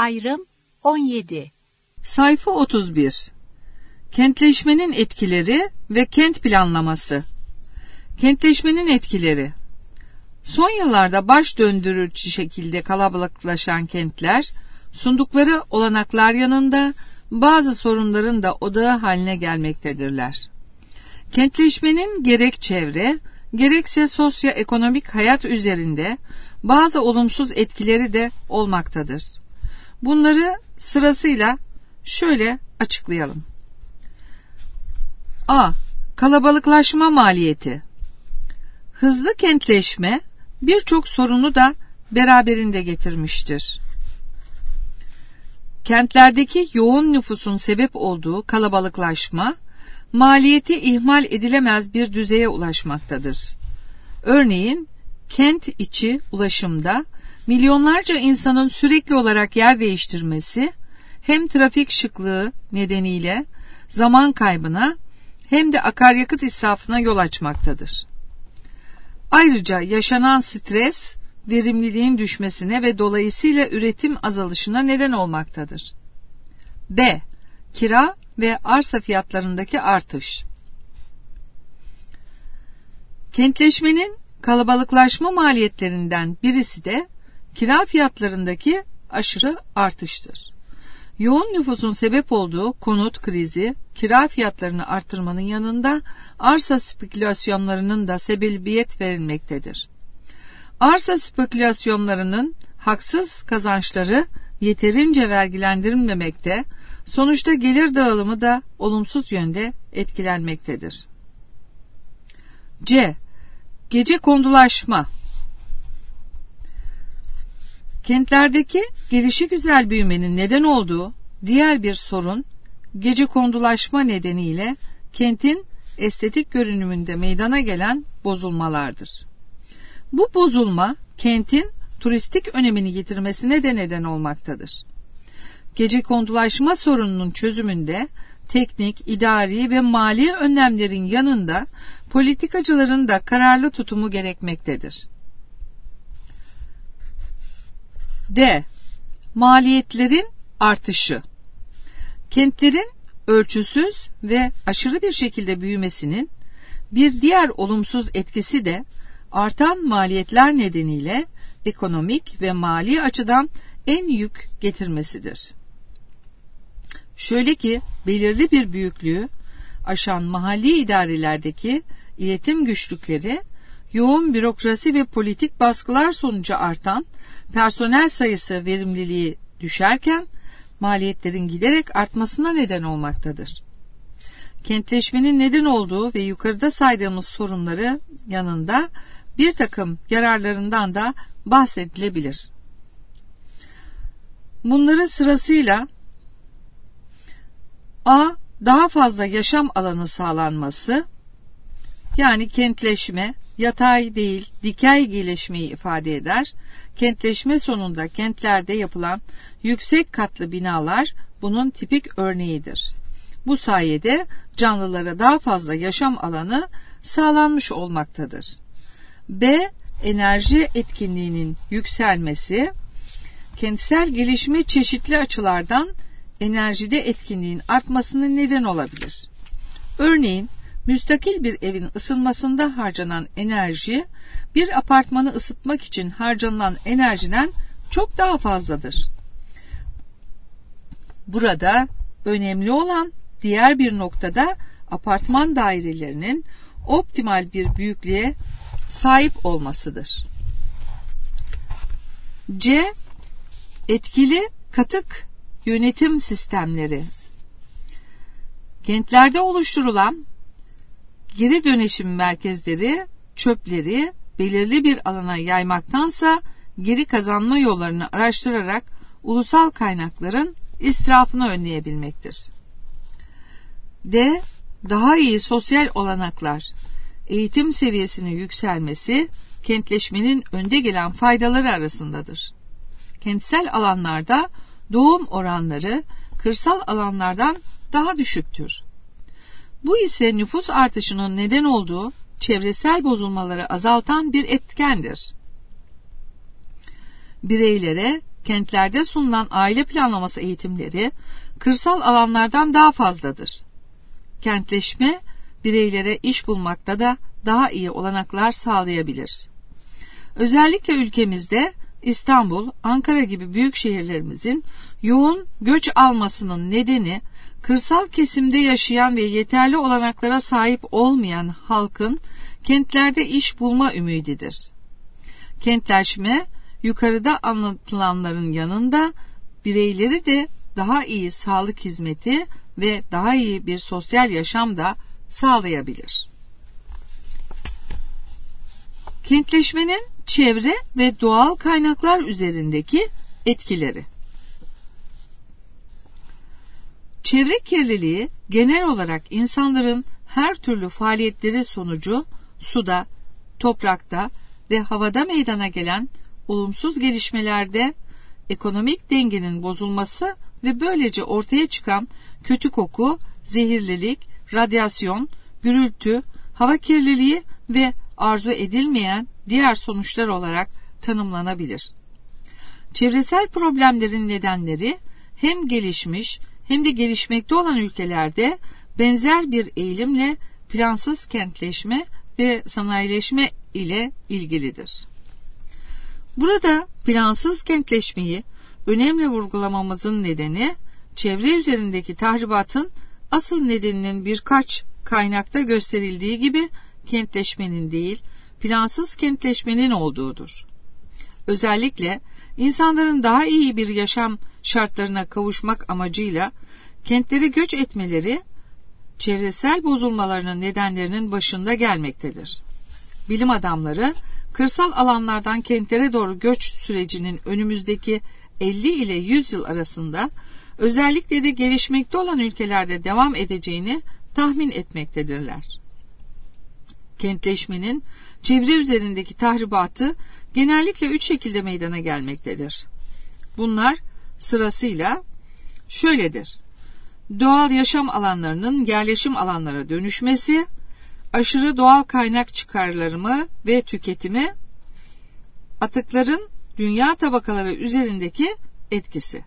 Ayrım 17. Sayfa 31. Kentleşmenin etkileri ve kent planlaması. Kentleşmenin etkileri. Son yıllarda baş döndürücü şekilde kalabalıklaşan kentler, sundukları olanaklar yanında bazı sorunların da odağı haline gelmektedirler. Kentleşmenin gerek çevre, gerekse sosyoekonomik hayat üzerinde bazı olumsuz etkileri de olmaktadır. Bunları sırasıyla şöyle açıklayalım. A. Kalabalıklaşma maliyeti. Hızlı kentleşme birçok sorunu da beraberinde getirmiştir. Kentlerdeki yoğun nüfusun sebep olduğu kalabalıklaşma, maliyeti ihmal edilemez bir düzeye ulaşmaktadır. Örneğin, kent içi ulaşımda milyonlarca insanın sürekli olarak yer değiştirmesi, hem trafik şıklığı nedeniyle zaman kaybına hem de akaryakıt israfına yol açmaktadır. Ayrıca yaşanan stres, verimliliğin düşmesine ve dolayısıyla üretim azalışına neden olmaktadır. B. Kira ve arsa fiyatlarındaki artış. Kentleşmenin kalabalıklaşma maliyetlerinden birisi de kira fiyatlarındaki aşırı artıştır. Yoğun nüfusun sebep olduğu konut krizi, kira fiyatlarını artırmanın yanında arsa spekülasyonlarının da sebebiyet verilmektedir. Arsa spekülasyonlarının haksız kazançları yeterince vergilendirilmemekte, sonuçta gelir dağılımı da olumsuz yönde etkilenmektedir. C. Gecekondulaşma. Kentlerdeki gelişigüzel büyümenin neden olduğu diğer bir sorun, gecekondulaşma nedeniyle kentin estetik görünümünde meydana gelen bozulmalardır. Bu bozulma, kentin turistik önemini yitirmesine de neden olmaktadır. Gecekondulaşma sorununun çözümünde teknik, idari ve mali önlemlerin yanında politikacıların da kararlı tutumu gerekmektedir. D. Maliyetlerin artışı. Kentlerin ölçüsüz ve aşırı bir şekilde büyümesinin bir diğer olumsuz etkisi de artan maliyetler nedeniyle ekonomik ve mali açıdan en yük getirmesidir. Şöyle ki belirli bir büyüklüğü aşan mahalli idarelerdeki iletim güçlükleri, yoğun bürokrasi ve politik baskılar sonucu artan personel sayısı verimliliği düşerken maliyetlerin giderek artmasına neden olmaktadır. Kentleşmenin neden olduğu ve yukarıda saydığımız sorunları yanında bir takım yararlarından da bahsedilebilir. Bunları sırasıyla A. Daha fazla yaşam alanı sağlanması, yani kentleşme yatay değil dikey gelişmeyi ifade eder. Kentleşme sonunda kentlerde yapılan yüksek katlı binalar bunun tipik örneğidir. Bu sayede canlılara daha fazla yaşam alanı sağlanmış olmaktadır. B. Enerji etkinliğinin yükselmesi, kentsel gelişme çeşitli açılardan enerjide etkinliğin artmasına neden olabilir. Örneğin, müstakil bir evin ısınmasında harcanan enerji, bir apartmanı ısıtmak için harcanan enerjiden çok daha fazladır. Burada önemli olan diğer bir noktada apartman dairelerinin optimal bir büyüklüğe sahip olmasıdır. C. Etkili katık yönetim sistemleri. Kentlerde oluşturulan geri dönüşüm merkezleri çöpleri belirli bir alana yaymaktansa geri kazanma yollarını araştırarak ulusal kaynakların israfını önleyebilmektir. D. Daha iyi sosyal olanaklar, eğitim seviyesinin yükselmesi kentleşmenin önde gelen faydaları arasındadır. Kentsel alanlarda doğum oranları kırsal alanlardan daha düşüktür. Bu ise nüfus artışının neden olduğu çevresel bozulmaları azaltan bir etkendir. Bireylere kentlerde sunulan aile planlaması eğitimleri kırsal alanlardan daha fazladır. Kentleşme bireylere iş bulmakta da daha iyi olanaklar sağlayabilir. Özellikle ülkemizde İstanbul, Ankara gibi büyük şehirlerimizin yoğun göç almasının nedeni kırsal kesimde yaşayan ve yeterli olanaklara sahip olmayan halkın kentlerde iş bulma ümididir. Kentleşme, yukarıda anlatılanların yanında bireyleri de daha iyi sağlık hizmeti ve daha iyi bir sosyal yaşam da sağlayabilir. Kentleşmenin çevre ve doğal kaynaklar üzerindeki etkileri. Çevre kirliliği genel olarak insanların her türlü faaliyetleri sonucu suda, toprakta ve havada meydana gelen olumsuz gelişmelerde ekonomik dengenin bozulması ve böylece ortaya çıkan kötü koku, zehirlilik, radyasyon, gürültü, hava kirliliği ve arzu edilmeyen diğer sonuçlar olarak tanımlanabilir. Çevresel problemlerin nedenleri hem gelişmiş hem de gelişmekte olan ülkelerde benzer bir eğilimle plansız kentleşme ve sanayileşme ile ilgilidir. Burada plansız kentleşmeyi önemli vurgulamamızın nedeni, çevre üzerindeki tahribatın asıl nedeninin birkaç kaynakta gösterildiği gibi kentleşmenin değil, plansız kentleşmenin olduğudur. Özellikle insanların daha iyi bir yaşam şartlarına kavuşmak amacıyla kentlere göç etmeleri, çevresel bozulmalarının nedenlerinin başında gelmektedir. Bilim adamları, kırsal alanlardan kentlere doğru göç sürecinin önümüzdeki 50 ile 100 yıl arasında özellikle de gelişmekte olan ülkelerde devam edeceğini tahmin etmektedirler. Kentleşmenin çevre üzerindeki tahribatı genellikle 3 şekilde meydana gelmektedir. Bunlar sırasıyla şöyledir: doğal yaşam alanlarının yerleşim alanlara dönüşmesi, aşırı doğal kaynak çıkarlarımı ve tüketimi, atıkların dünya tabakaları üzerindeki etkisi.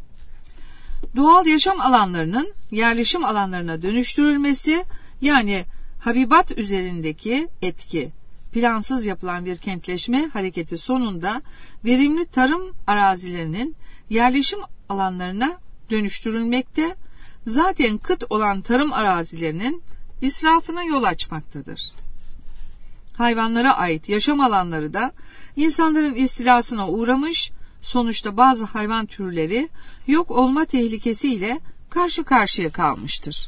Doğal yaşam alanlarının yerleşim alanlarına dönüştürülmesi, yani habitat üzerindeki etki, plansız yapılan bir kentleşme hareketi sonunda verimli tarım arazilerinin yerleşim alanlarına dönüştürülmekte, zaten kıt olan tarım arazilerinin israfına yol açmaktadır. Hayvanlara ait yaşam alanları da insanların istilasına uğramış, sonuçta bazı hayvan türleri yok olma tehlikesiyle karşı karşıya kalmıştır.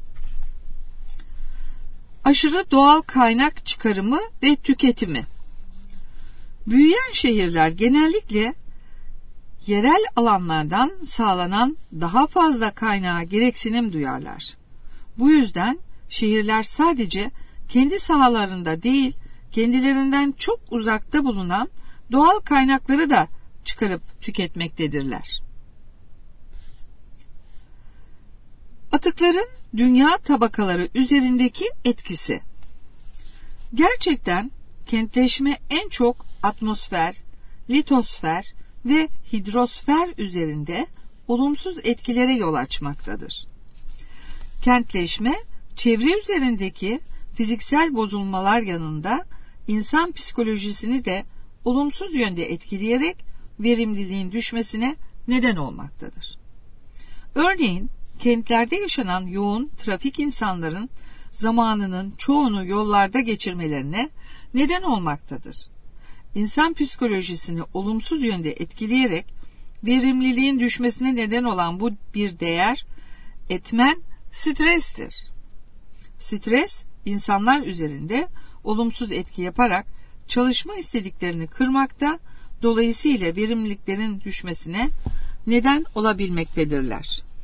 Aşırı doğal kaynak çıkarımı ve tüketimi. Büyüyen şehirler genellikle yerel alanlardan sağlanan daha fazla kaynağa gereksinim duyarlar. Bu yüzden şehirler sadece kendi sahalarında değil, kendilerinden çok uzakta bulunan doğal kaynakları da çıkarıp tüketmektedirler. Atıkların dünya tabakaları üzerindeki etkisi. Gerçekten kentleşme en çok atmosfer, litosfer ve hidrosfer üzerinde olumsuz etkilere yol açmaktadır. Kentleşme, çevre üzerindeki fiziksel bozulmalar yanında insan psikolojisini de olumsuz yönde etkileyerek verimliliğin düşmesine neden olmaktadır. Örneğin, kentlerde yaşanan yoğun trafik insanların zamanının çoğunu yollarda geçirmelerine neden olmaktadır. İnsan psikolojisini olumsuz yönde etkileyerek verimliliğin düşmesine neden olan bu bir değer, etmen strestir. Stres, insanlar üzerinde olumsuz etki yaparak çalışma istediklerini kırmakta, dolayısıyla verimliliklerin düşmesine neden olabilmektedirler.